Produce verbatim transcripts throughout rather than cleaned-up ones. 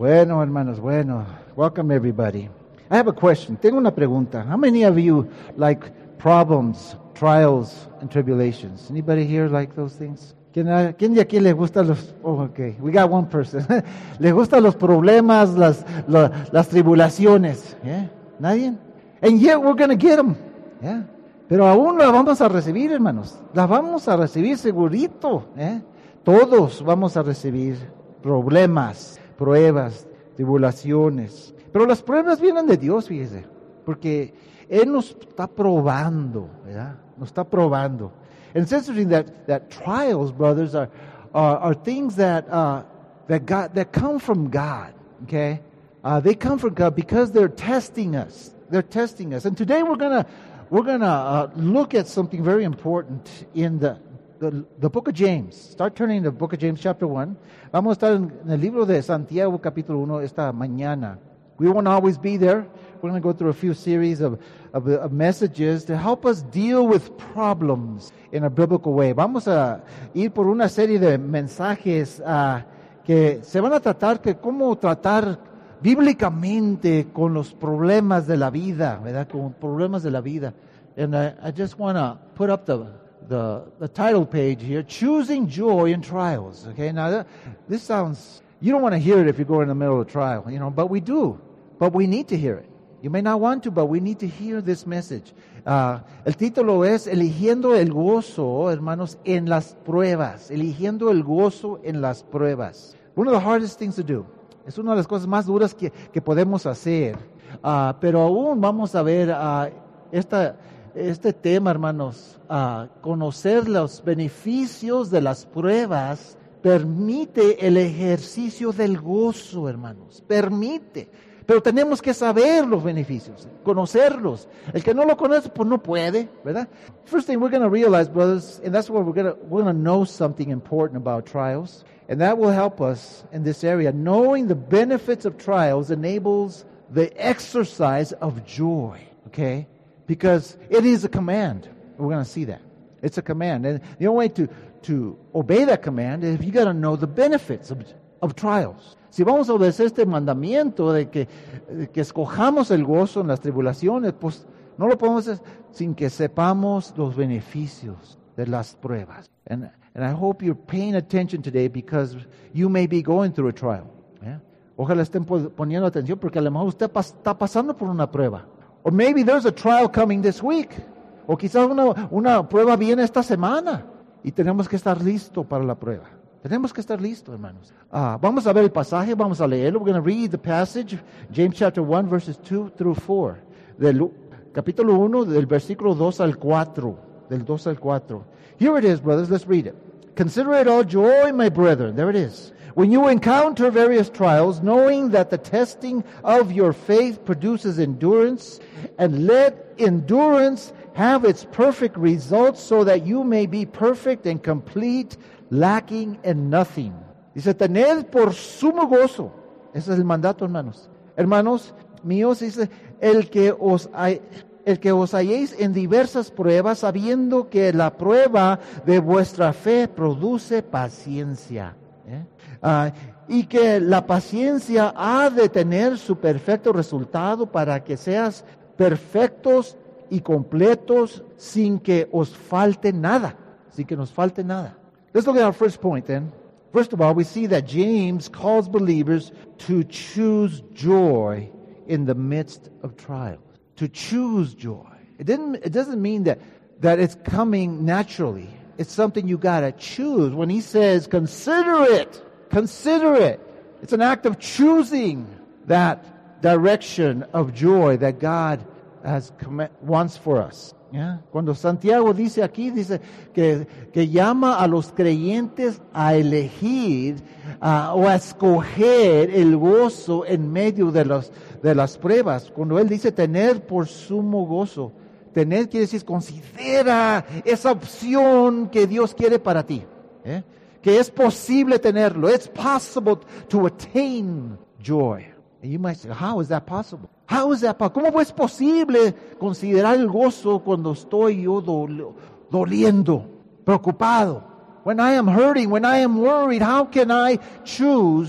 Bueno, hermanos, bueno. Welcome everybody. I have a question. Tengo una pregunta. How many of you like problems, trials, and tribulations? Anybody here like those things? ¿Quién, quién de aquí le gustan los... Oh, okay. We got one person. ¿Le gustan los problemas, las, las, las tribulaciones? Yeah? ¿Nadie? And yet we're going to get them. Yeah? Pero aún las vamos a recibir, hermanos. Las vamos a recibir segurito. ¿Eh? Todos vamos a recibir problemas, pruebas, tribulaciones. Pero las pruebas vienen de Dios, fíjese. Porque Él nos está probando, ¿verdad? Nos está probando. And it's interesting that, that trials, brothers, are, are, are things that, uh, that, God, that come from God, okay? Uh, they come from God because they're testing us. They're testing us. And today we're going to we're gonna, uh, look at something very important in the, the, the book of James. Start turning to the book of James chapter one. Vamos a estar en, en el libro de Santiago capítulo uno esta mañana. We won't always be there. We're going to go through a few series of, of, of messages to help us deal with problems in a biblical way. Vamos a ir por una serie de mensajes uh, que se van a tratar que cómo tratar bíblicamente con los problemas de la vida, ¿verdad? Con problemas de la vida. And I, I just want to put up the, the the title page here, Choosing Joy in Trials. Okay, now that, this sounds, you don't want to hear it if you go in the middle of a trial, you know, but we do. But we need to hear it. You may not want to, but we need to hear this message. Uh, el título es Eligiendo el gozo, hermanos, en las pruebas. Eligiendo el gozo en las pruebas. One of the hardest things to do. Es una de las cosas más duras que, que podemos hacer. Uh, pero aún vamos a ver uh, esta, este tema, hermanos. Uh, conocer los beneficios de las pruebas permite el ejercicio del gozo, hermanos. Permite. Pero tenemos que saber los beneficios, conocerlos. El que no lo conoce, pues no puede, ¿verdad? First thing we're going to realize, brothers, and that's where we're going to we're going to know something important about trials, and that will help us in this area. Knowing the benefits of trials enables the exercise of joy, okay? Because it is a command. We're going to see that. It's a command. And the only way to, to obey that command is you got to know the benefits of, of trials. Si vamos a obedecer este mandamiento de que, de que escojamos el gozo en las tribulaciones, pues no lo podemos hacer sin que sepamos los beneficios de las pruebas. And, and I hope you're paying attention today because you may be going through a trial. Yeah? Ojalá estén poniendo atención porque a lo mejor usted pas, está pasando por una prueba. Or maybe there's a trial coming this week. O quizás una, una prueba viene esta semana y tenemos que estar listos para la prueba. Tenemos que estar listos, hermanos. Uh, vamos a ver el pasaje, vamos a leerlo. We're going to read the passage, James chapter one, verses two through four. Del capítulo uno, del versículo dos al cuatro. Del dos al cuatro. Here it is, brothers, let's read it. Consider it all joy, my brethren. There it is. When you encounter various trials, knowing that the testing of your faith produces endurance, and let endurance have its perfect results so that you may be perfect and complete, lacking in nothing. Dice, tened por sumo gozo. Ese es el mandato, hermanos. Hermanos míos, dice, el que os hay, el que os halléis en diversas pruebas, sabiendo que la prueba de vuestra fe produce paciencia. ¿Eh? Uh, y que la paciencia ha de tener su perfecto resultado para que seas perfectos y completos sin que os falte nada. Sin que nos falte nada. Let's look at our first point then. First of all, we see that James calls believers to choose joy in the midst of trials. To choose joy. It didn't. It doesn't mean that, that it's coming naturally. It's something you gotta choose. When he says, consider it, consider it. It's an act of choosing that direction of joy that God has wants for us. Yeah. Cuando Santiago dice aquí, dice que, que llama a los creyentes a elegir uh, o a escoger el gozo en medio de, los, de las pruebas. Cuando él dice tener por sumo gozo, tener quiere decir considera esa opción que Dios quiere para ti. ¿Eh? Que es posible tenerlo. It's possible to attain joy. And you might say, how is that possible? How is that possible? ¿Cómo es posible considerar el gozo cuando estoy yo do, doliendo, preocupado? When I am hurting, when I am worried, how can I choose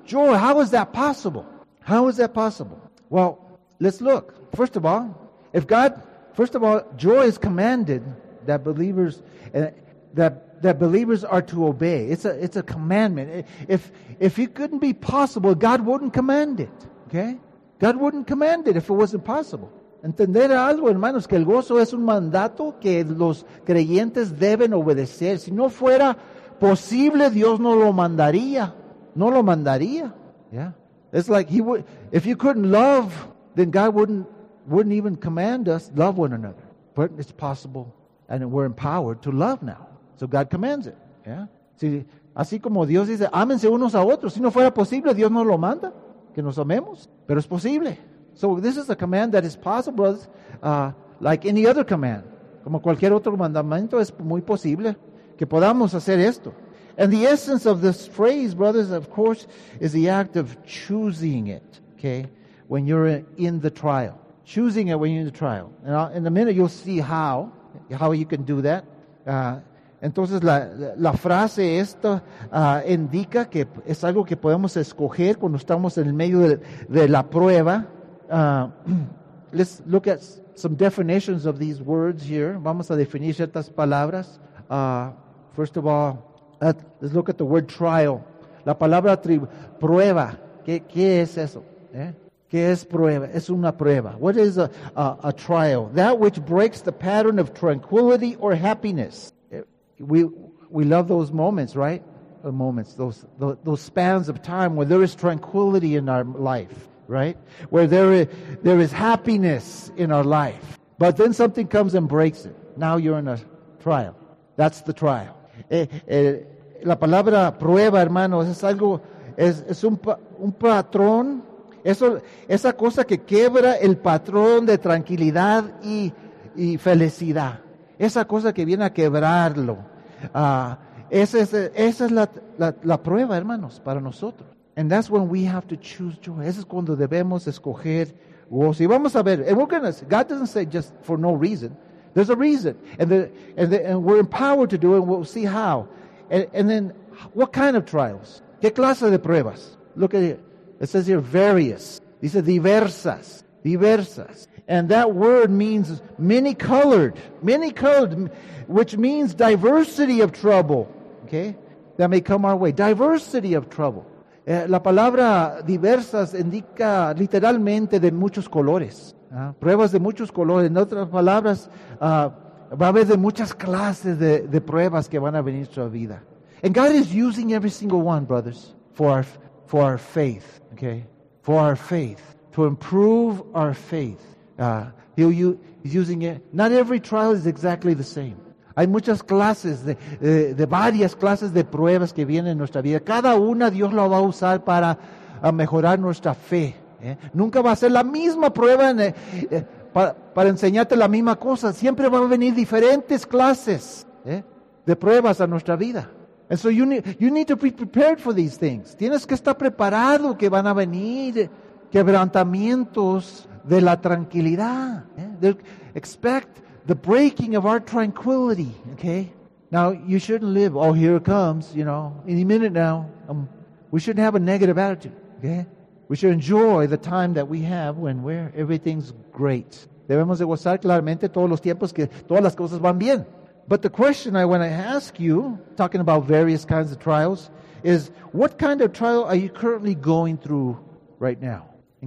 Joy, how is that possible? How is that possible? Well, let's look. First of all, if God, first of all, joy is commanded that believers, uh, that that believers are to obey. It's a it's a commandment. If if it couldn't be possible, God wouldn't command it. Okay? God wouldn't command it if it wasn't possible. Entender algo, hermanos, que el gozo es un mandato que los creyentes deben obedecer. Si no fuera posible, Dios no lo mandaría. No lo mandaría. Yeah. It's like he would, if you couldn't love, then God wouldn't wouldn't even command us love one another. But it's possible, and we're empowered to love now. So God commands it. Yeah. Si, así como Dios dice, ámense unos a otros. Si no fuera posible, Dios nos lo manda, que nos amemos. Pero es posible. So this is a command that is possible, uh, like any other command. Como cualquier otro mandamiento, es muy posible que podamos hacer esto. And the essence of this phrase, brothers, of course, is the act of choosing it, okay, when you're in the trial. Choosing it when you're in the trial. And I'll, in a minute you'll see how, how you can do that. Uh, entonces la, la frase esta uh, indica que es algo que podemos escoger cuando estamos en el medio de, de la prueba. Uh, let's look at some definitions of these words here. Vamos a definir ciertas palabras. Uh, first of all, uh, let's look at the word trial. La palabra tri- prueba. ¿Qué, qué es eso? ¿Eh? ¿Qué es prueba? Es una prueba. What is a, a, a trial? That which breaks the pattern of tranquility or happiness. We we love those moments, right? The moments, those, those those spans of time where there is tranquility in our life. Right? Where there is, there is happiness in our life. But then something comes and breaks it. Now you're in a trial. That's the trial. Eh, eh, la palabra prueba, hermanos, es algo, es, es un, un patrón, eso, esa cosa que quebra el patrón de tranquilidad y, y felicidad. Esa cosa que viene a quebrarlo. Uh, esa es, esa es la, la, la prueba, hermanos, para nosotros. And that's when we have to choose joy. Eso es cuando debemos escoger gozo. Y vamos a ver, and we're gonna, God doesn't say just for no reason. There's a reason. And, the, and, the, and we're empowered to do it, and we'll see how. And, and then, what kind of trials? ¿Qué clase de pruebas? Look at it. It says here, various. Dice diversas. Diversas. And that word means many-colored. Many-colored, which means diversity of trouble. Okay? That may come our way. Diversity of trouble. Eh, la palabra diversas indica literalmente de muchos colores. ¿Ah? Pruebas de muchos colores. En otras palabras, uh, va a haber de muchas clases de, de pruebas que van a venir a nuestra vida. And God is using every single one, brothers, for our, for our faith. Okay? For our faith. To improve our faith. Uh, he'll, he's using it. Not every trial is exactly the same. Hay muchas clases, de, de, de varias clases de pruebas que vienen en nuestra vida. Cada una Dios la va a usar para a mejorar nuestra fe. ¿eh? Nunca va a ser la misma prueba en, eh, para, para enseñarte la misma cosa. Siempre van a venir diferentes clases ¿eh? de pruebas a nuestra vida. And so you need, you need to be prepared for these things. Tienes que estar preparado que van a venir quebrantamientos de la tranquilidad. ¿eh? Expect the breaking of our tranquility, okay? Now, you shouldn't live, oh, here it comes, you know, any minute now. Um, we shouldn't have a negative attitude, okay? We should enjoy the time that we have when we're, everything's great. Debemos de gozar claramente todos los tiempos que todas las cosas van bien. But the question I want to ask you, talking about various kinds of trials, is what kind of trial are you currently going through right now?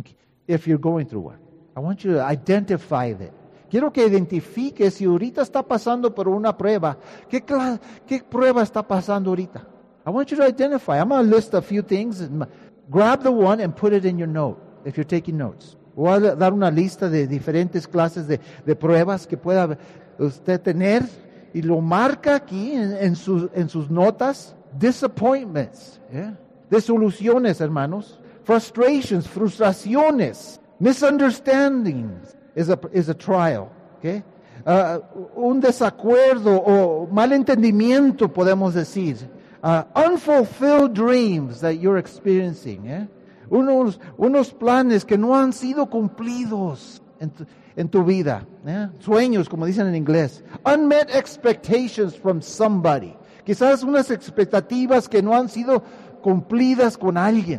If you're going through one. I want you to identify that. Quiero que identifique si ahorita está pasando por una prueba. ¿Qué, cla- ¿Qué prueba está pasando ahorita? I want you to identify. I'm going to list a few things. And grab the one and put it in your note, if you're taking notes. Voy a dar una lista de diferentes clases de, de pruebas que pueda usted tener y lo marca aquí en, en, sus, en sus notas. Disappointments. Yeah? Desilusiones, hermanos. Frustrations, frustraciones. Misunderstandings. Is a, is a trial, okay? Uh, un desacuerdo o malentendimiento, podemos decir. Uh, unfulfilled dreams that you're experiencing, eh? Unos, unos planes que no han sido cumplidos en tu, en tu vida, eh? Sueños, como dicen en inglés. Unmet expectations from somebody. Quizás unas expectativas que no han sido cumplidas con alguien.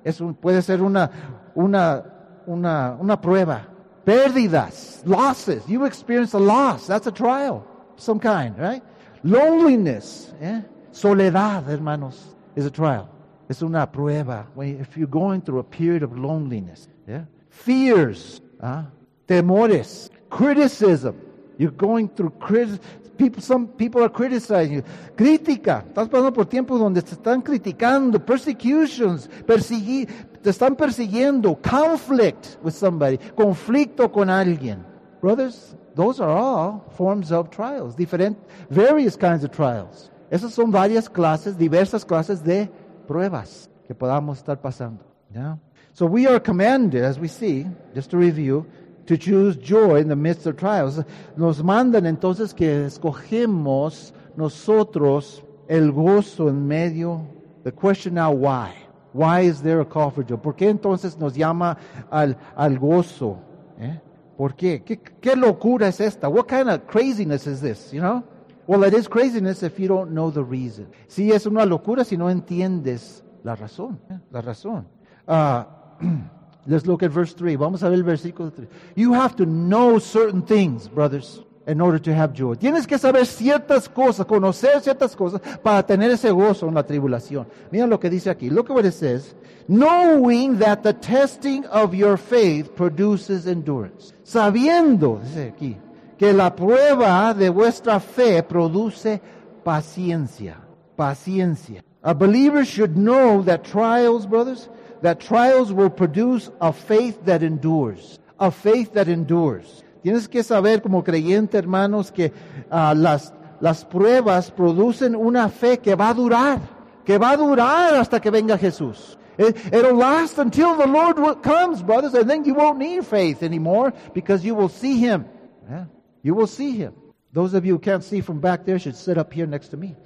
Es un, puede ser una, una, una, una prueba. Pérdidas, losses. You experience a loss. That's a trial of some kind, right? Loneliness, eh? Soledad, hermanos, is a trial. Es una prueba. When, if you're going through a period of loneliness, yeah? Fears, uh, temores, criticism. You're going through criticism. People, some people are criticizing you. Crítica. Estás pasando por tiempos donde te están criticando. Persecutions. Persegui, te están persiguiendo. Conflict with somebody. Conflicto con alguien. Brothers, those are all forms of trials. Different, various kinds of trials. Esas son varias clases, diversas clases de pruebas que podamos estar pasando. Yeah? So we are commanded, as we see, just to review, to choose joy in the midst of trials. Nos mandan entonces que escogemos nosotros el gozo en medio. The question now, why? Why is there a call for joy? ¿Por qué entonces nos llama al, al gozo? ¿Eh? ¿Por qué? qué? ¿Qué locura es esta? What kind of craziness is this, you know? Well, it is craziness if you don't know the reason. Sí, es una locura si no entiendes la razón. ¿eh? La razón. Uh, Let's look at verse three. Vamos a ver el versículo tres. You have to know certain things, brothers, in order to have joy. Tienes que saber ciertas cosas, conocer ciertas cosas para tener ese gozo en la tribulación. Mira lo que dice aquí. Look at what it says. Knowing that the testing of your faith produces endurance. Sabiendo, dice aquí, que la prueba de vuestra fe produce paciencia. Paciencia. A believer should know that trials, brothers, that trials will produce a faith that endures. A faith that endures. Tienes que saber como creyente, hermanos, que uh, las, las pruebas producen una fe que va a durar. Que va a durar hasta que venga Jesús. It, it'll last until the Lord comes, brothers, and then you won't need faith anymore because you will see Him. Yeah? You will see Him. Those of you who can't see from back there should sit up here next to me.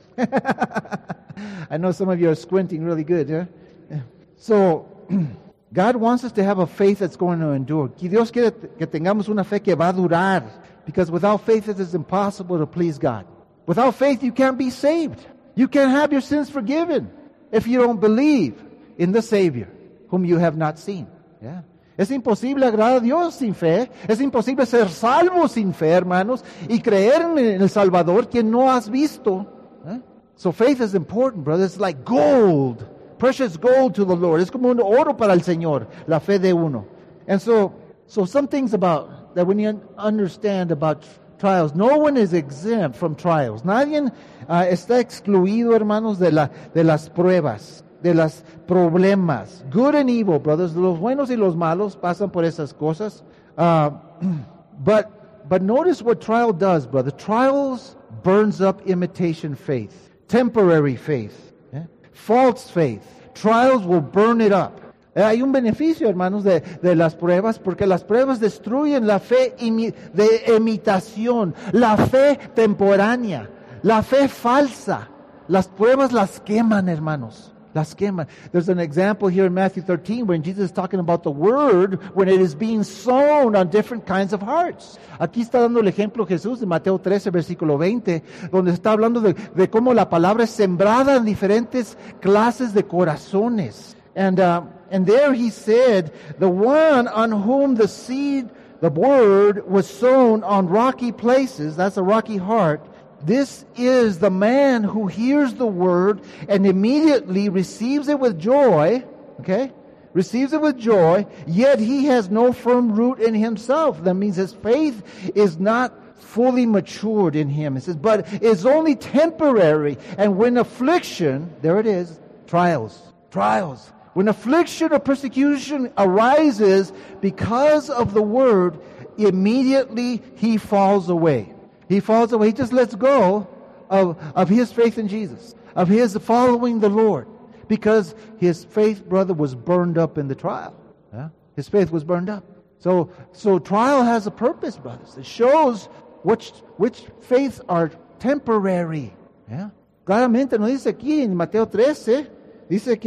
I know some of you are squinting really good. Yeah? Yeah. So, God wants us to have a faith that's going to endure. Que Dios quiere que tengamos una fe que va a durar. Because without faith it is impossible to please God. Without faith you can't be saved. You can't have your sins forgiven if you don't believe in the Savior whom you have not seen. Yeah. Es imposible agradar a Dios sin fe. Es imposible ser salvo sin fe, hermanos. Y creer en el Salvador quien no has visto. ¿Eh? So faith is important, brothers. It's like gold. Precious gold to the Lord. Es como un oro para el Señor. La fe de uno. And so, so some things about, that we need to understand about trials. No one is exempt from trials. Nadie uh, está excluido, hermanos, de, la, de las pruebas. De los problemas. Good and evil, brothers. Los buenos y los malos pasan por esas cosas. Uh, but, but notice what trial does, brother. Trials burns up imitation faith. Temporary faith. Eh? False faith. Trials will burn it up. Eh, hay un beneficio, hermanos, de, de las pruebas, porque las pruebas destruyen la fe imi, de imitación, la fe temporánea, la fe falsa. Las pruebas las queman, hermanos. Las queman. There's an example here in Matthew thirteen when Jesus is talking about the word when it is being sown on different kinds of hearts. Aquí está dando el ejemplo Jesús de Mateo trece, versículo veinte, donde está hablando de, de cómo la palabra es sembrada en diferentes clases de corazones. And, uh, and there he said, the one on whom the seed, the word, was sown on rocky places, that's a rocky heart. This is the man who hears the word and immediately receives it with joy, okay? Receives it with joy, yet he has no firm root in himself. That means his faith is not fully matured in him. It says, but it's only temporary. And when affliction, there it is, trials, trials. When affliction or persecution arises because of the word, immediately he falls away. He falls away. He just lets go of, of his faith in Jesus, of his following the Lord, because his faith, brother, was burned up in the trial. Yeah? His faith was burned up. So, so trial has a purpose, brothers. It shows which, which faiths are temporary. Yeah? Claramente nos dice aquí en Mateo trece, dice que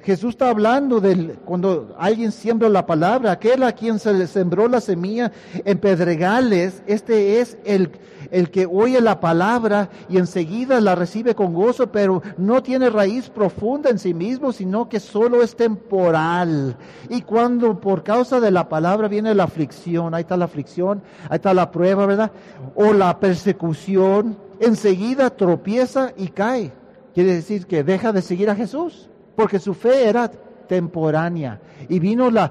Jesús está hablando de cuando alguien siembra la palabra, aquel a quien se le sembró la semilla en pedregales, este es el, el que oye la palabra y enseguida la recibe con gozo, pero no tiene raíz profunda en sí mismo, sino que solo es temporal. Y cuando por causa de la palabra viene la aflicción, ahí está la aflicción, ahí está la prueba, ¿verdad? O la persecución, enseguida tropieza y cae. Quiere decir que deja de seguir a Jesús, porque su fe era temporánea. Y vino la,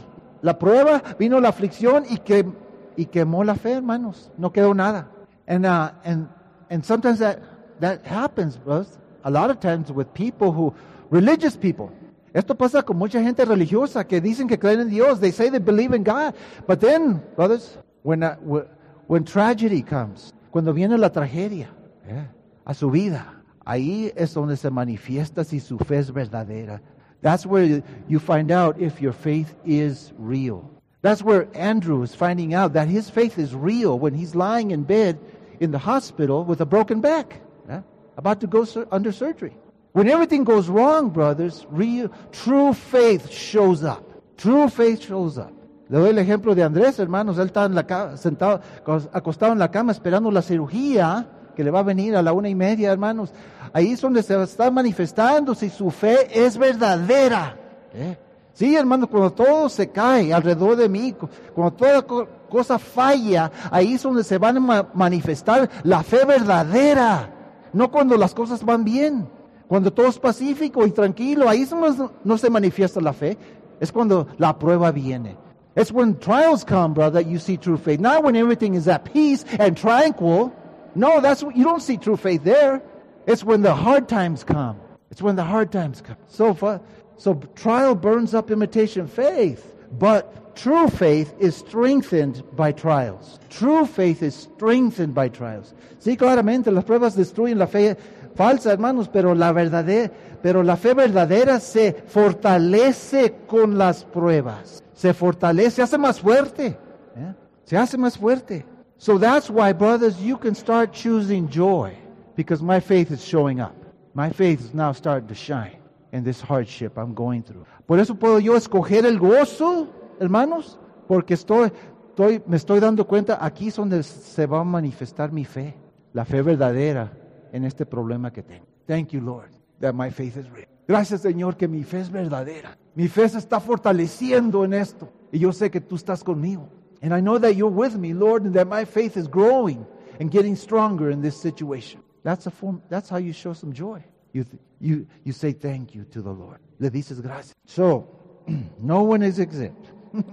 la prueba, vino la aflicción y, que, y quemó la fe, hermanos. No quedó nada. And, uh, and, and sometimes that, that happens, brothers, a lot of times with people who, religious people. Esto pasa con mucha gente religiosa que dicen que creen en Dios. They say they believe in God. But then, brothers, when, uh, when tragedy comes, cuando viene la tragedia yeah, a su vida, ahí es donde se manifiesta si su fe es verdadera. That's where you find out if your faith is real. That's where Andrew is finding out that his faith is real when he's lying in bed in the hospital with a broken back, yeah, about to go sur- under surgery. When everything goes wrong, brothers, real, true faith shows up. True faith shows up. Le doy el ejemplo de Andrés, hermanos. Él está en la ca- sentado, acostado en la cama esperando la cirugía que le va a venir a la una y media, hermanos. Ahí es donde se está manifestando si su fe es verdadera. ¿Eh? Sí, hermanos, cuando todo se cae alrededor de mí, cuando toda co- cosa falla, ahí es donde se va a ma- manifestar la fe verdadera. No cuando las cosas van bien. Cuando todo es pacífico y tranquilo, ahí es donde no se manifiesta la fe. Es cuando la prueba viene. It's when trials come, brother, that you see true faith. Not when everything is at peace and tranquil. No, that's you don't see true faith there. It's when the hard times come. It's when the hard times come. So, so trial burns up imitation faith, but true faith is strengthened by trials. True faith is strengthened by trials. Sí, claramente las pruebas destruyen la fe falsa, hermanos, pero la verdadera, pero la fe verdadera se fortalece con las pruebas. Se fortalece, se hace más fuerte. ¿Eh? Se hace más fuerte. So that's why, brothers, you can start choosing joy, because my faith is showing up. My faith is now starting to shine in this hardship I'm going through. Por eso puedo yo escoger el gozo, hermanos, porque estoy, estoy, me estoy dando cuenta, aquí es donde se va a manifestar mi fe, la fe verdadera en este problema que tengo. Thank you, Lord, that my faith is real. Gracias, Señor, que mi fe es verdadera. Mi fe se está fortaleciendo en esto, y yo sé que tú estás conmigo. And I know that you're with me, Lord, and that my faith is growing and getting stronger in this situation. That's a form. That's how you show some joy. You th- you you say thank you to the Lord. Le dices gracias. So, no one is exempt.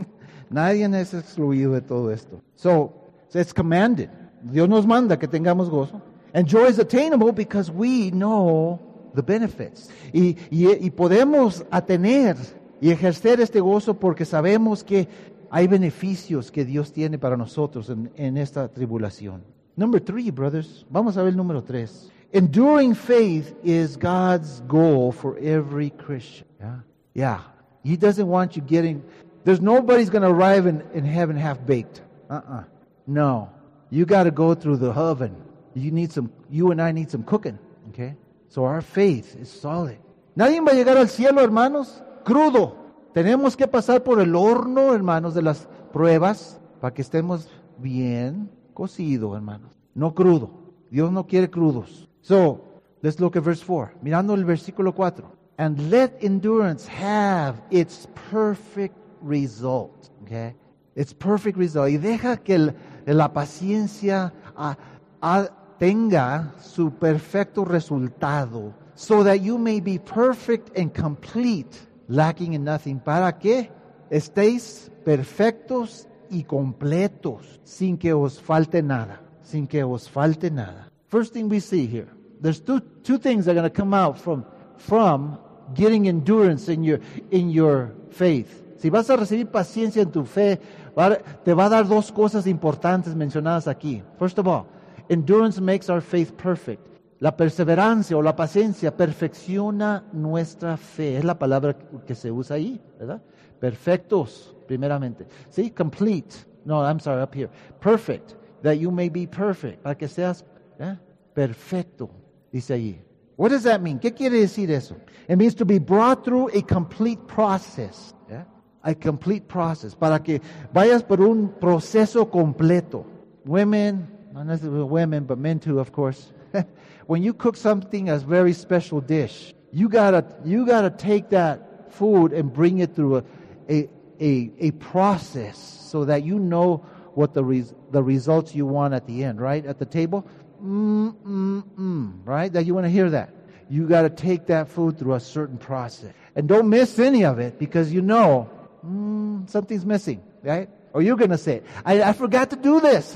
Nadie es excluido de todo esto. So, it's commanded. Dios nos manda que tengamos gozo. And joy is attainable because we know the benefits. Y, y, y podemos atener y ejercer este gozo porque sabemos que hay beneficios que Dios tiene para nosotros en, en esta tribulación. Number three, brothers. Vamos a ver el número tres. Enduring faith is God's goal for every Christian. Yeah. Yeah. He doesn't want you getting, there's nobody's going to arrive in, in heaven half-baked. Uh-uh. No. You got to go through the oven. You need some, you and I need some cooking. Okay? So our faith is solid. Nadie va a llegar al cielo, hermanos, crudo. Tenemos que pasar por el horno, hermanos, de las pruebas para que estemos bien cocidos, hermanos. No crudo. Dios no quiere crudos. So, let's look at verse four. Mirando el versículo cuatro. And let endurance have its perfect result. Okay? Its perfect result. Y deja que el, la paciencia a, a, tenga su perfecto resultado. So that you may be perfect and complete, lacking in nothing. ¿Para qué? Estéis perfectos y completos, sin que os falte nada. Sin que os falte nada. First thing we see here, there's two two things that are going to come out from from getting endurance in your in your faith. Si vas a recibir paciencia en tu fe, te va a dar dos cosas importantes mencionadas aquí. First of all, endurance makes our faith perfect. La perseverancia o la paciencia perfecciona nuestra fe. Es la palabra que se usa ahí, ¿verdad? Perfectos, primeramente. Sí, complete. No, I'm sorry, up here. Perfect, that you may be perfect. Para que seas ¿eh? perfecto, dice ahí. What does that mean? ¿Qué quiere decir eso? It means to be brought through a complete process. Yeah? A complete process. Para que vayas por un proceso completo. Women, not necessarily women, but men too, of course. When you cook something, a very special dish, you gotta you gotta take that food and bring it through a a a, a process so that you know what the res, the results you want at the end, right? At the table, mm mm mm, right? That you want to hear that. You got to take that food through a certain process, and don't miss any of it because you know mm, something's missing, right? Or you're going to say, I, I forgot to do this.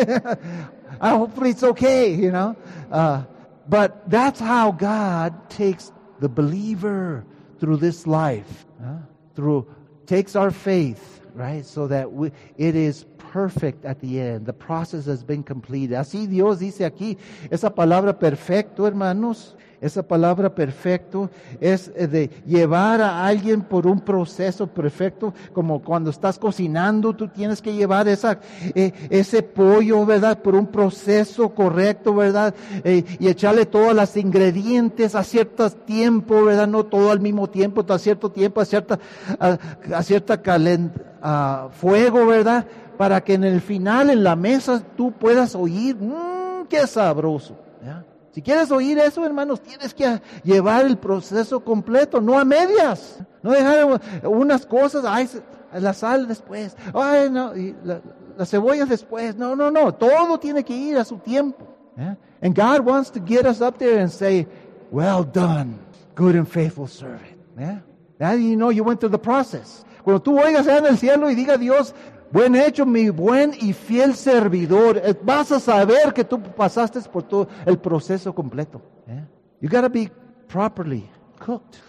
uh, hopefully it's okay, you know. Uh, but that's how God takes the believer through this life. Uh, through takes our faith, right? So that we, it is perfect at the end. The process has been completed. Así Dios dice aquí, esa palabra perfecto, hermanos. Esa palabra perfecto es de llevar a alguien por un proceso perfecto, como cuando estás cocinando, tú tienes que llevar esa, eh, ese pollo, ¿verdad? Por un proceso correcto, ¿verdad? Eh, y echarle todos los ingredientes a cierto tiempo, ¿verdad? No todo al mismo tiempo, a cierto tiempo, a cierta, a, a cierta calent, a fuego, ¿verdad? Para que en el final, en la mesa, tú puedas oír, mmm, qué sabroso, ¿ya? Si quieres oír eso, hermanos, tienes que llevar el proceso completo, no a medias. No dejar unas cosas, ay, la sal después, ay, no, y la, la cebolla después. No, no, no. Todo tiene que ir a su tiempo. Yeah? And God wants to get us up there and say, well done, good and faithful servant. Yeah? Now you know you went through the process. Cuando tú oigas allá en el cielo y diga Dios, buen hecho, mi buen y fiel servidor, vas a saber que tú pasaste por todo el proceso completo. Yeah? You got to be properly cooked,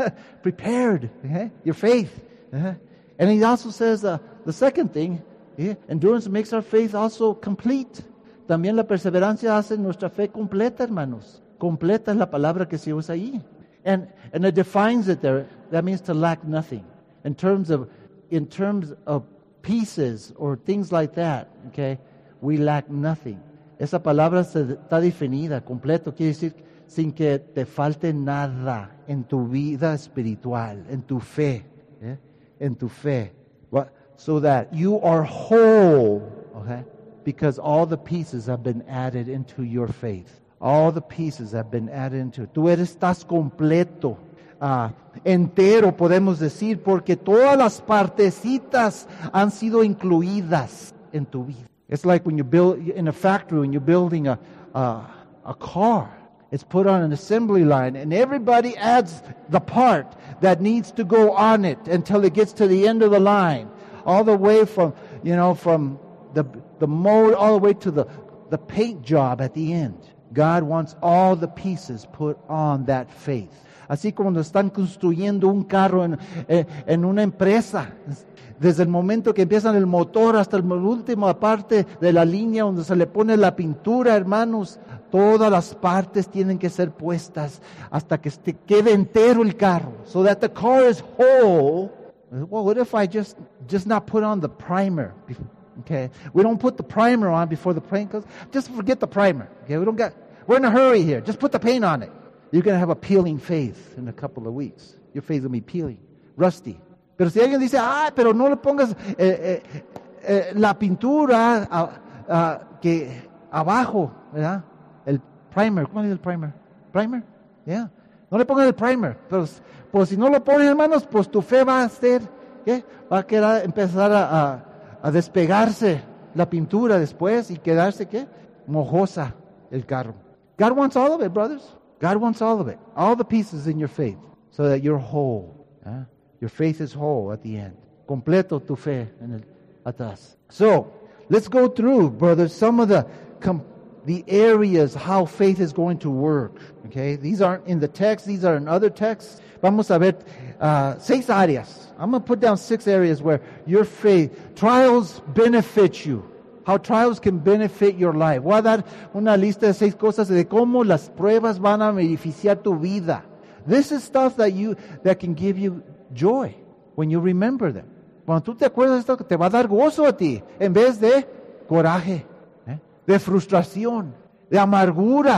prepared, yeah? Your faith. Yeah? And he also says uh, the second thing, yeah? Endurance makes our faith also complete. También la perseverancia hace nuestra fe completa, hermanos. Completa es la palabra que se usa ahí. And, and it defines it there. That means to lack nothing. In terms of, in terms of pieces or things like that, okay, we lack nothing. Esa palabra se, está definida, completo, quiere decir sin que te falte nada en tu vida espiritual, en tu fe, ¿eh? En tu fe. What? So that you are whole, okay, because all the pieces have been added into your faith. All the pieces have been added into it. Tú eres, estás completo. Uh, entero podemos decir porque todas las partecitas han sido incluidas en tu vida. It's like when you build in a factory, when you're building a, a a car, it's put on an assembly line and everybody adds the part that needs to go on it until it gets to the end of the line, all the way from, you know, from the the mold all the way to the the paint job at the end. God wants all the pieces put on that faith. Así como cuando están construyendo un carro en, eh, en una empresa, desde el momento que empiezan el motor hasta la última parte de la línea donde se le pone la pintura, hermanos, todas las partes tienen que ser puestas hasta que este, quede entero el carro, so that the car is whole. Well, what if I just just not put on the primer? Okay, we don't put the primer on before the paint goes. Just forget the primer. Okay, we don't got. We're in a hurry here. Just put the paint on it. You're going to have a peeling faith in a couple of weeks. Your faith will be peeling, rusty. Pero si alguien dice, ah, pero no le pongas eh, eh, eh, la pintura a, a, que abajo, ¿verdad? El primer. ¿Cómo es el primer? ¿Primer? Yeah. No le pongas el primer. Pues, pues si no lo pones, hermanos, pues tu fe va a ser, ¿qué? Va a quedar, empezar a, a, a despegarse la pintura después y quedarse, ¿qué? Mojosa el carro. God wants all of it, brothers. God wants all of it, all the pieces in your faith, so that you're whole. ¿Eh? Your faith is whole at the end. Completo tu fe en el atrás. So, let's go through, brothers, some of the com- the areas how faith is going to work. Okay, these aren't in the text; these are in other texts. Vamos a ver uh, seis áreas. I'm going to put down six areas where your faith trials benefit you. How trials can benefit your life. Voy a dar una lista de seis cosas de cómo las pruebas van a beneficiar tu vida. This is stuff that you that can give you joy when you remember them. Cuando tú te acuerdas de esto, te va a dar gozo a ti en vez de coraje, ¿eh? De frustración, de amargura,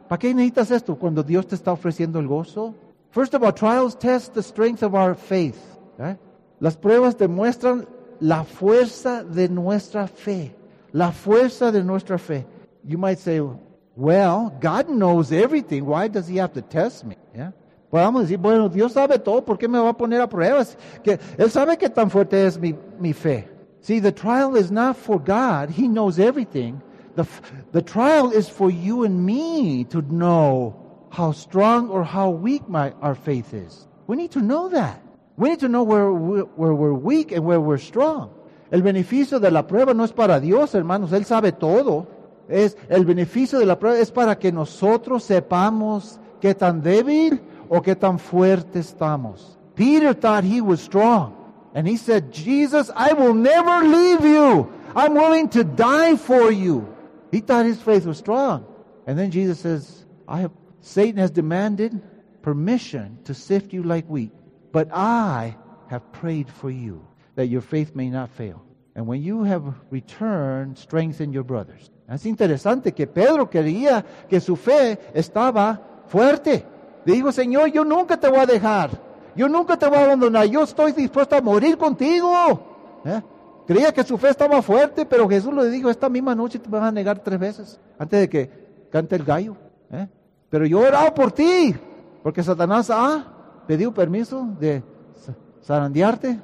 ¿Para qué necesitas esto cuando Dios te está ofreciendo el gozo? First of all, trials test the strength of our faith. ¿Eh? Las pruebas demuestran la fuerza de nuestra fe. La fuerza de nuestra fe. You might say, well, God knows everything. Why does He have to test me? ¿Yeah? Podemos decir, bueno, Dios sabe todo. ¿Por qué me va a poner a pruebas? Que Él sabe qué tan fuerte es mi, mi fe. See, the trial is not for God. He knows everything. The, the trial is for you and me to know how strong or how weak my, our faith is. We need to know that. We need to know where, we, where we're weak and where we're strong. El beneficio de la prueba no es para Dios, hermanos. Él sabe todo. Es, el beneficio de la prueba es para que nosotros sepamos qué tan débil o qué tan fuerte estamos. Peter thought he was strong. And he said, Jesus, I will never leave you. I'm willing to die for you. He thought his faith was strong. And then Jesus says, I have, Satan has demanded permission to sift you like wheat. But I have prayed for you, that your faith may not fail. And when you have returned, strengthen your brothers. Es interesante que Pedro quería que su fe estaba fuerte. Dijo, Señor, yo nunca te voy a dejar. Yo nunca te voy a abandonar. Yo estoy dispuesto a morir contigo. ¿Eh? Creía que su fe estaba fuerte, pero Jesús le dijo, esta misma noche te vas a negar tres veces antes de que cante el gallo. ¿Eh? Pero yo he orado por ti, porque Satanás ha pedido permiso de zarandearte.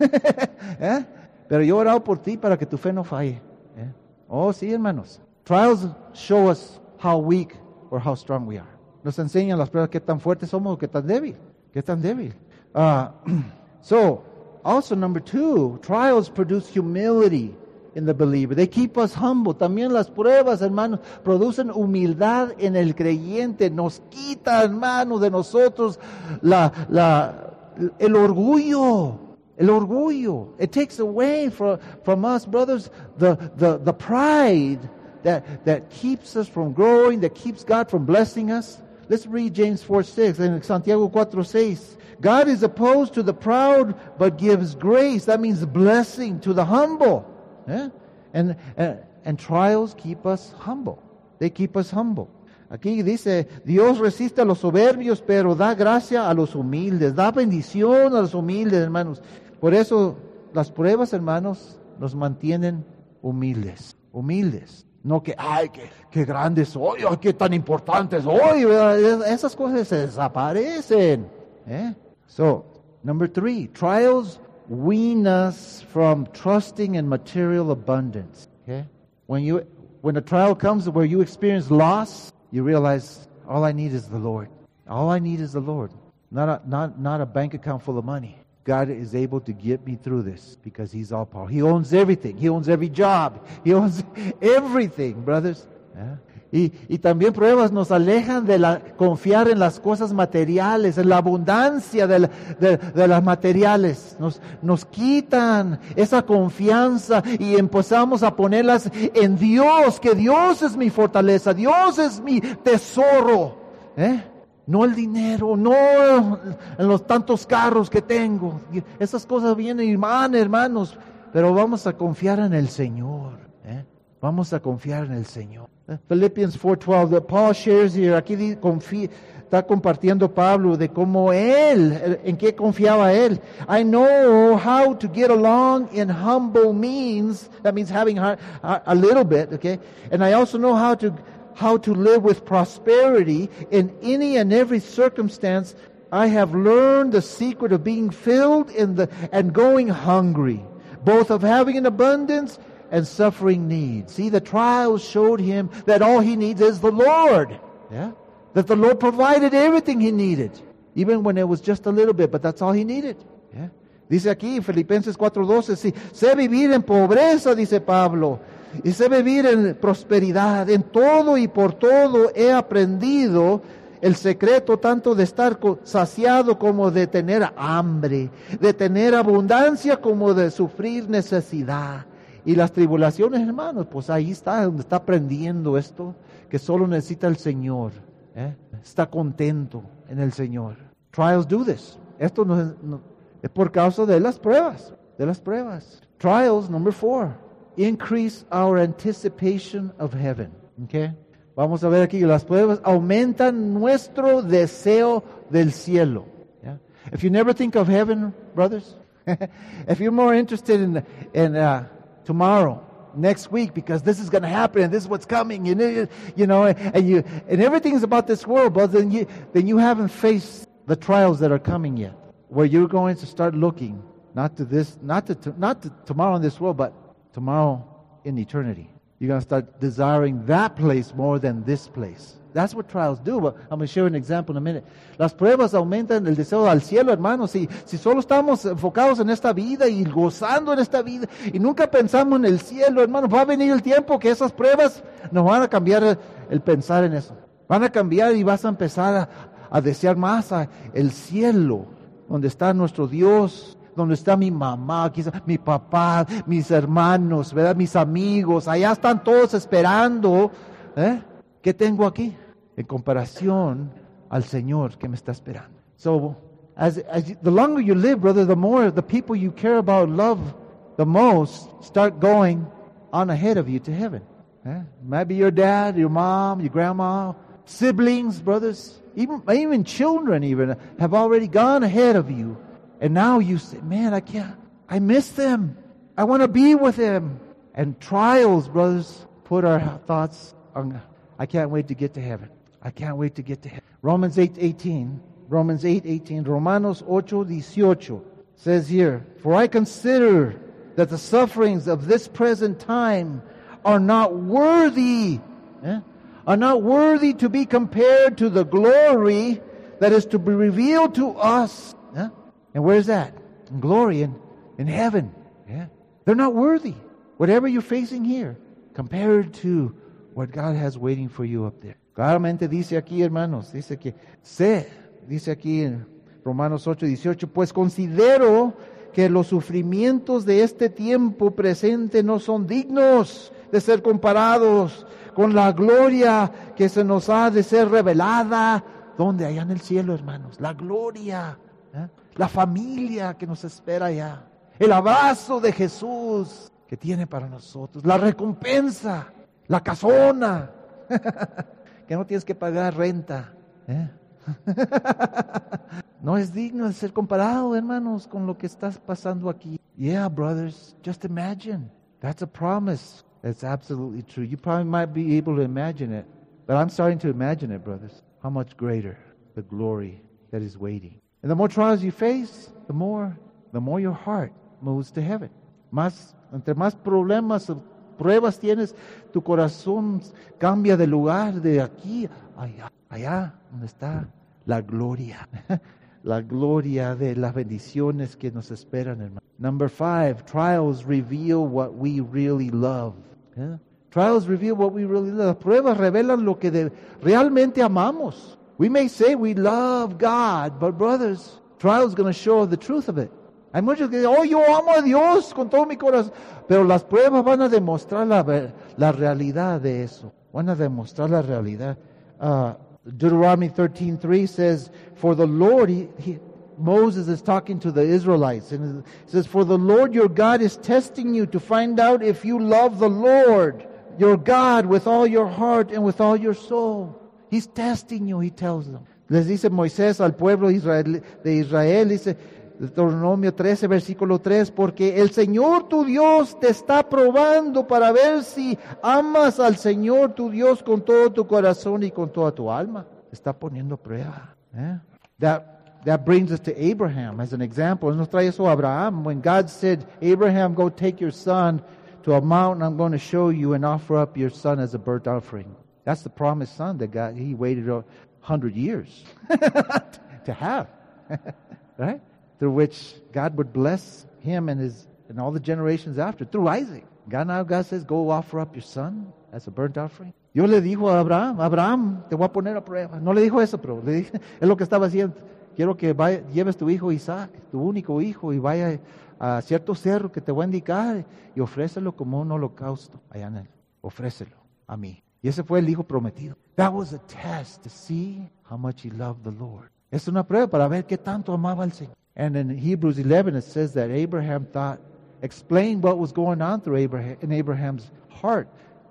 ¿Eh? Pero yo he orado por ti para que tu fe no falle. ¿Eh? Oh, sí, hermanos. Trials show us how weak or how strong we are. Nos enseñan las pruebas qué tan fuertes somos o qué tan débil. Qué tan débil. Uh, so, also number two, trials produce humility in the believer. They keep us humble. También las pruebas, hermanos, producen humildad en el creyente. Nos quita, hermanos, de nosotros la, la, el orgullo. El orgullo. It takes away from, from us, brothers, the, the, the pride that, that keeps us from growing, that keeps God from blessing us. Let's read James four six and Santiago cuatro seis. God is opposed to the proud, but gives grace. That means blessing to the humble. Eh? And, and, and trials keep us humble. They keep us humble. Aquí dice, Dios resiste a los soberbios, pero da gracia a los humildes. Da bendición a los humildes, hermanos. Por eso las pruebas, hermanos, nos mantienen humildes. Humildes. No que, ay, qué, qué grande soy, ay, qué tan importante soy. Esas cosas se desaparecen. Eh? So, number three, trials wean us from trusting in material abundance. Okay? When you, when a trial comes where you experience loss, you realize all I need is the Lord. All I need is the Lord. Not a, not, not a bank account full of money. God is able to get me through this because He's all powerful. He owns everything. He owns every job. He owns everything, brothers. Yeah. Y, y también pruebas nos alejan de la, confiar en las cosas materiales, en la abundancia de, la, de, de las materiales. Nos, nos quitan esa confianza y empezamos a ponerlas en Dios, que Dios es mi fortaleza, Dios es mi tesoro. ¿Eh? No el dinero, no en los tantos carros que tengo. Esas cosas vienen y van, hermanos. Pero vamos a confiar en el Señor. ¿eh? Vamos a confiar en el Señor. Philippians four twelve, that Paul shares here. Aquí confía, está compartiendo Pablo de cómo él, en qué confiaba él. I know how to get along in humble means. That means having a, a little bit, okay? And I also know how to how to live with prosperity in any and every circumstance. I have learned the secret of being filled in the and going hungry, both of having an abundance and suffering need. See, the trials showed him that all he needs is the Lord. Yeah? That the Lord provided everything he needed, even when it was just a little bit, but that's all he needed. Yeah? Dice aquí, Filipenses cuatro doce, sí, sé vivir en pobreza, dice Pablo, y sé vivir en prosperidad. En todo y por todo he aprendido el secreto tanto de estar saciado como de tener hambre, de tener abundancia como de sufrir necesidad. Y las tribulaciones, hermanos, pues ahí está, donde está aprendiendo esto, que solo necesita el Señor. ¿eh? Está contento en el Señor. Trials do this. Esto no es, no, es por causa de las pruebas, de las pruebas. Trials, number four. Increase our anticipation of heaven. Okay? Vamos a ver aquí, las pruebas aumentan nuestro deseo del cielo. Yeah? If you never think of heaven, brothers, if you're more interested in, in uh, tomorrow, next week, because this is going to happen and this is what's coming, and it, you know, and you and everything's about this world, but then you then you haven't faced the trials that are coming yet, where you're going to start looking not to this, not to, to not to tomorrow in this world, but tomorrow in eternity. You're going to start desiring that place more than this place. That's what trials do. But I'm going to share an example in a minute. Las pruebas aumentan el deseo al cielo, hermanos. Si, si solo estamos enfocados en esta vida y gozando en esta vida y nunca pensamos en el cielo, hermanos, va a venir el tiempo que esas pruebas nos van a cambiar el, el pensar en eso. Van a cambiar y vas a empezar a, a desear más a el cielo, donde está nuestro Dios, donde está mi mamá, quizá, mi papá, mis hermanos, ¿verdad? Mis amigos. Allá están todos esperando. ¿Eh? ¿Qué tengo aquí? En comparación al Señor que me está esperando. So, as, as you, the longer you live, brother, the more the people you care about, love the most, start going on ahead of you to heaven. Eh? Maybe your dad, your mom, your grandma, siblings, brothers, even even children even have already gone ahead of you. And now you say, man, I can't, I miss them. I want to be with them. And trials, brothers, put our thoughts on, I can't wait to get to heaven. I can't wait to get to heaven. Romans eight eighteen, Romans eight eighteen, Romanos ocho dieciocho says here, for I consider that the sufferings of this present time are not worthy, eh, are not worthy to be compared to the glory that is to be revealed to us. Eh? And where is that? In glory, in, in heaven. Yeah. They're not worthy. Whatever you're facing here, compared to what God has waiting for you up there. Claramente dice aquí, hermanos, dice que sé, dice aquí en Romanos ocho dieciocho, pues considero que los sufrimientos de este tiempo presente no son dignos de ser comparados con la gloria que se nos ha de ser revelada. ¿Dónde? Allá en el cielo, hermanos. La gloria, ¿eh? La familia que nos espera allá. El abrazo de Jesús que tiene para nosotros. La recompensa, la casona. Que no tienes que pagar renta. ¿Eh? No es digno de ser comparado, hermanos, con lo que estás pasando aquí. Yeah, brothers, just imagine. That's a promise. That's absolutely true. You probably might be able to imagine it. But I'm starting to imagine it, brothers. How much greater the glory that is waiting. And the more trials you face, the more, the more your heart moves to heaven. Más, entre más problemas, pruebas tienes, tu corazón cambia de lugar, de aquí allá, allá donde está la gloria. La gloria de las bendiciones que nos esperan, hermano. Number five, trials reveal what we really love. Yeah? Trials reveal what we really love. Las pruebas revelan lo que de, realmente amamos. We may say we love God, but brothers, trials is going to show the truth of it. Hay muchos que dicen, oh, yo amo a Dios con todo mi corazón. Pero las pruebas van a demostrar la, la realidad de eso. Van a demostrar la realidad. Uh, Deuteronomy thirteen three says, for the Lord, he, he, Moses is talking to the Israelites. And he says, for the Lord your God is testing you to find out if you love the Lord, your God, with all your heart and with all your soul. He's testing you, he tells them. Les dice Moisés al pueblo de Israel, de Israel dice, Deuteronomio trece, versículo tres, porque el Señor tu Dios te está probando para ver si amas al Señor tu Dios con todo tu corazón y con toda tu alma. Te está poniendo prueba. ¿Eh? That, that brings us to Abraham as an example. Nos trae eso a Abraham. When God said, Abraham, go take your son to a mountain I'm going to show you and offer up your son as a burnt offering. That's the promised son that God, he waited a hundred years to have. Right? Through which God would bless him and his and all the generations after, through Isaac. God now God says, go offer up your son as a burnt offering. Dios le dijo a Abraham, Abraham, te voy a poner a prueba. No le dijo eso, pero le dije, es lo que estaba haciendo. Quiero que vaya, lleves tu hijo Isaac, tu único hijo, y vaya a cierto cerro que te voy a indicar y ofrécelo como un holocausto. Allá en él, ofrécelo a mí. Y ese fue el hijo prometido. That was a test to see how much he loved the Lord. Es una prueba para ver qué tanto amaba al Señor. And in Hebrews eleven it says that Abraham thought, explained what was going on through Abraham, in Abraham's heart,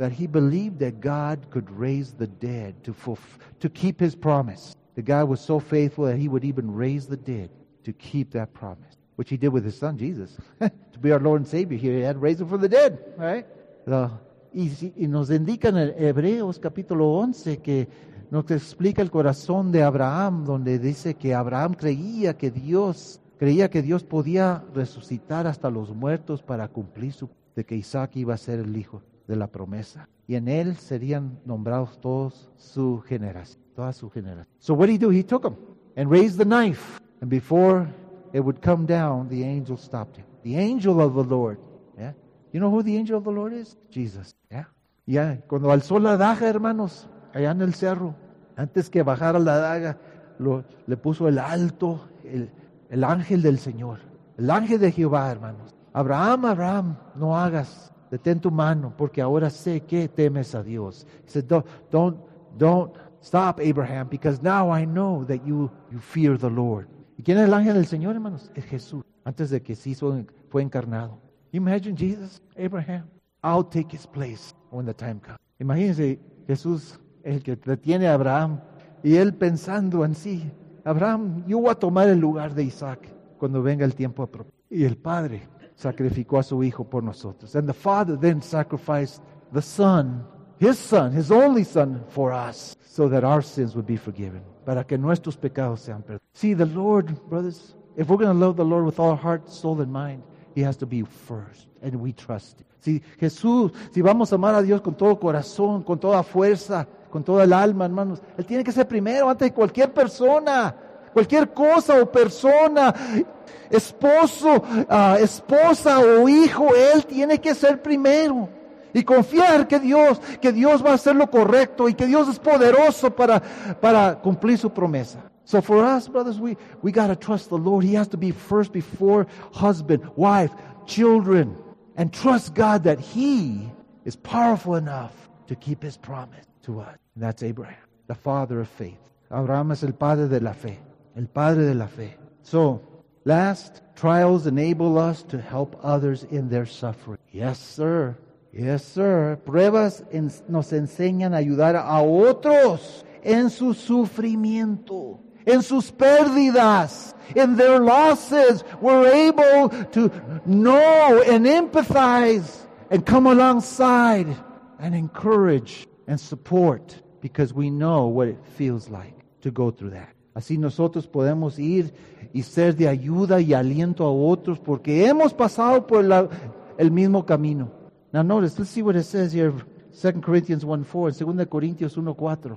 that he believed that God could raise the dead to fulf- to keep his promise. The God was so faithful that he would even raise the dead to keep that promise, which he did with his son Jesus. To be our Lord and Savior, he had raised him from the dead, right? Uh, y, y nos indica en el Hebreos capítulo once que nos explica el corazón de Abraham, donde dice que Abraham creía que Dios, creía que Dios podía resucitar hasta los muertos para cumplir su, de que Isaac iba a ser el hijo de la promesa. Y en él serían nombrados todos su generación, toda su generación. So what did he do? He took him and raised the knife. And before it would come down, the angel stopped him. The angel of the Lord. Yeah? You know who the angel of the Lord is? Jesus. Yeah? Yeah. Cuando alzó la daga, hermanos, allá en el cerro, antes que bajara la daga, lo, le puso el alto, el, el ángel del Señor, el ángel de Jehová, hermanos. Abraham, Abraham, no hagas, detén tu mano, porque ahora sé que temes a Dios. He said, don't, don't, don't stop, Abraham, because now I know that you, you fear the Lord. ¿Y quién es el ángel del Señor, hermanos? Es Jesús, antes de que se hizo, fue encarnado. You imagine Jesus, Abraham, I'll take his place when the time comes. Imagínense, Jesús, el que detiene a Abraham, y él pensando en sí, Abraham, yo voy a tomar el lugar de Isaac cuando venga el tiempo apropiado. Y el Padre sacrificó a su hijo por nosotros. And the Father then sacrificed the Son, his Son, his only Son, for us, so that our sins would be forgiven, para que nuestros pecados sean perdonados. See, the Lord, brothers, if we're going to love the Lord with all our heart, soul, and mind, He has to be first, and we trust Him. Si Jesús, si vamos a amar a Dios con todo corazón, con toda fuerza, con toda el alma, hermanos, Él tiene que ser primero antes de cualquier persona, cualquier cosa o persona, esposo, uh, esposa o hijo. Él tiene que ser primero y confiar que Dios, que Dios va a hacer lo correcto y que Dios es poderoso para, para cumplir su promesa. So for us, brothers, we, we got to trust the Lord. He has to be first before husband, wife, children, and trust God that He is powerful enough to keep His promise to us. And that's Abraham, the father of faith. Abraham es el padre de la fe, el padre de la fe. So, last, trials enable us to help others in their suffering. Yes, sir. Yes, sir. Pruebas en, nos enseñan a ayudar a otros en su sufrimiento, en sus pérdidas, in their losses. We're able to know and empathize and come alongside and encourage and support because we know what it feels like to go through that. Así nosotros podemos ir y ser de ayuda y aliento a otros porque hemos pasado por la, el mismo camino. Now notice, let's see what it says here, Second Corinthians one four, and Second Corinthians one four.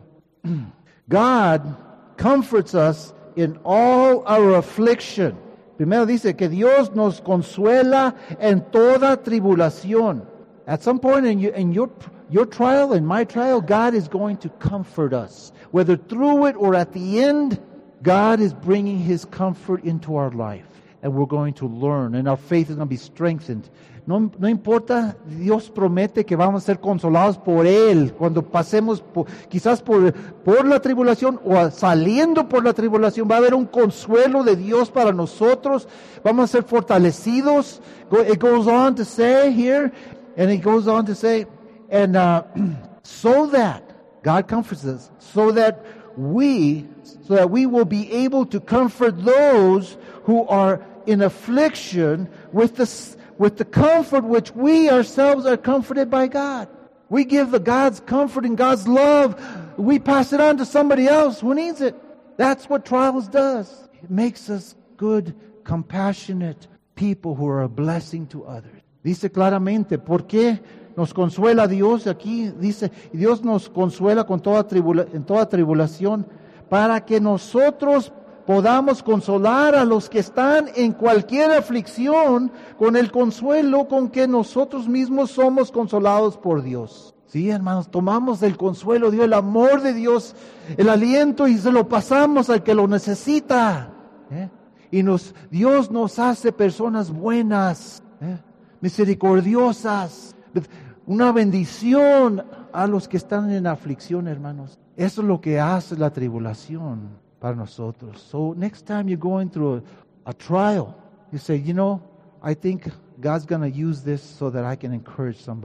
God comforts us in all our affliction. Primero dice que Dios nos consuela en toda tribulación. At some point in your, in your, your trial, in my trial, God is going to comfort us. Whether through it or at the end, God is bringing His comfort into our life. And we're going to learn, and our faith is going to be strengthened. No, no importa, Dios promete que vamos a ser consolados por Él cuando pasemos por, quizás por, por la tribulación o saliendo por la tribulación. Va a haber un consuelo de Dios para nosotros. Vamos a ser fortalecidos. It goes on to say here, and it goes on to say, and uh, so that God comforts us, so that we, so that we will be able to comfort those who are in affliction with the with the comfort which we ourselves are comforted by God. We give the God's comfort and God's love. We pass it on to somebody else who needs it. That's what trials does. It makes us good, compassionate people who are a blessing to others. Dice claramente, ¿por qué nos consuela Dios? Aquí dice, Dios nos consuela con toda tribula, en toda tribulación para que nosotros podamos consolar a los que están en cualquier aflicción con el consuelo con que nosotros mismos somos consolados por Dios. Sí, hermanos, tomamos el consuelo de Dios, el amor de Dios, el aliento y se lo pasamos al que lo necesita. ¿eh? Y nos, Dios nos hace personas buenas, ¿eh? misericordiosas, una bendición a los que están en aflicción, hermanos. Eso es lo que hace la tribulación para nosotros. So next time you're going through a, a trial, you say, you know, I think God's going to use this so that I can encourage somebody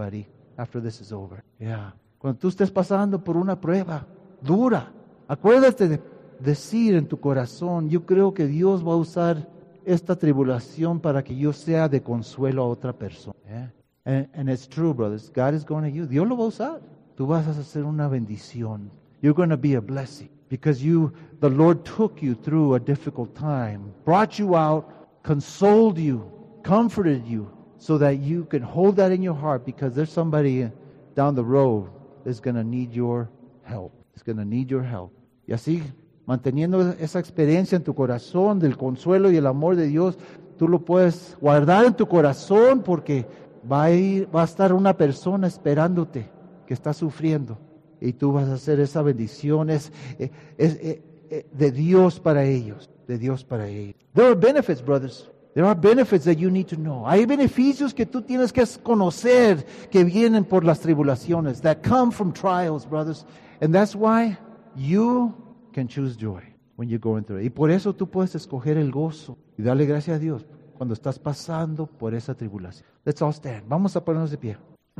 after this is over. Yeah. Cuando tú estés pasando por una prueba dura, acuérdate de decir en tu corazón, yo creo que Dios va a usar esta tribulación para que yo sea de consuelo a otra persona. Yeah. And, and it's true, brothers. God is going to use. Dios lo va a usar. Tú vas a hacer una bendición. You're going to be a blessing because you, the Lord took you through a difficult time, brought you out, consoled you, comforted you, so that you can hold that in your heart because there's somebody down the road that's going to need your help. It's going to need your help. Y así, manteniendo esa experiencia en tu corazón del consuelo y el amor de Dios, tú lo puedes guardar en tu corazón porque va a ir, va a estar una persona esperándote que está sufriendo y tú vas a hacer esa bendición es, es, es, es, de Dios para ellos, de Dios para ellos. There are benefits, brothers. There are benefits that you need to know. Hay beneficios que tú tienes que conocer que vienen por las tribulaciones, that come from trials, brothers. And that's why you can choose joy when you're going through it. Y por eso tú puedes escoger el gozo y darle gracias a Dios cuando estás pasando por esa tribulación. Let's all stand. Vamos a ponernos de pie.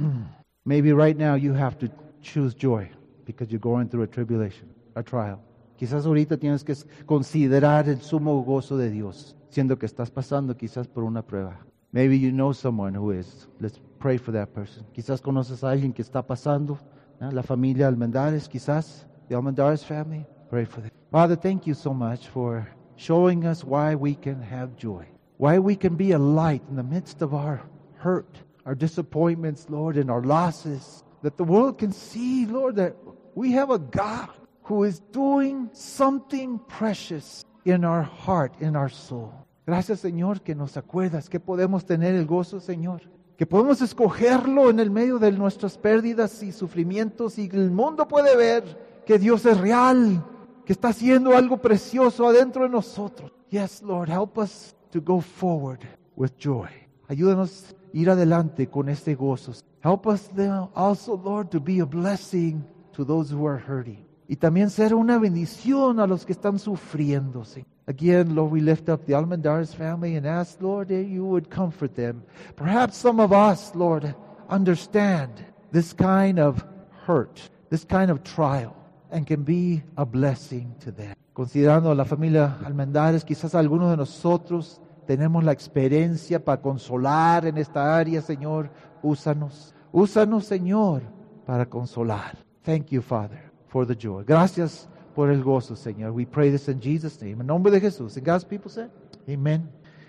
Maybe right now you have to choose joy because you're going through a tribulation, a trial. Quizás ahorita tienes que considerar el sumo gozo de Dios, siendo que estás pasando quizás por una prueba. Maybe you know someone who is. Let's pray for that person. Quizás conoces a alguien que está pasando, ¿no? La familia Almendares, quizás, the Almendares family. Pray for them. Father, thank you so much for showing us why we can have joy, why we can be a light in the midst of our hurt, our disappointments, Lord, and our losses, that the world can see, Lord, that we have a God who is doing something precious in our heart, in our soul. Gracias, Señor, que nos acuerdas que podemos tener el gozo, Señor, que podemos escogerlo en el medio de nuestras pérdidas y sufrimientos y el mundo puede ver que Dios es real, que está haciendo algo precioso adentro de nosotros. Yes, Lord, help us to go forward with joy. Ayúdanos a ir adelante con este gozo. Help us now also, Lord, to be a blessing to those who are hurting. Y también ser una bendición a los que están sufriendo. Again, Lord, we lift up the Almendares family and ask, Lord, that you would comfort them. Perhaps some of us, Lord, understand this kind of hurt, this kind of trial, and can be a blessing to them. Considerando a la familia Almendares, quizás algunos de nosotros tenemos la experiencia para consolar en esta área, Señor. Úsanos, úsanos, Señor, para consolar. Thank you, Father, for the joy. Gracias por el gozo, Señor. We pray this in Jesus' name. En nombre de Jesús. And God's people said, Amen.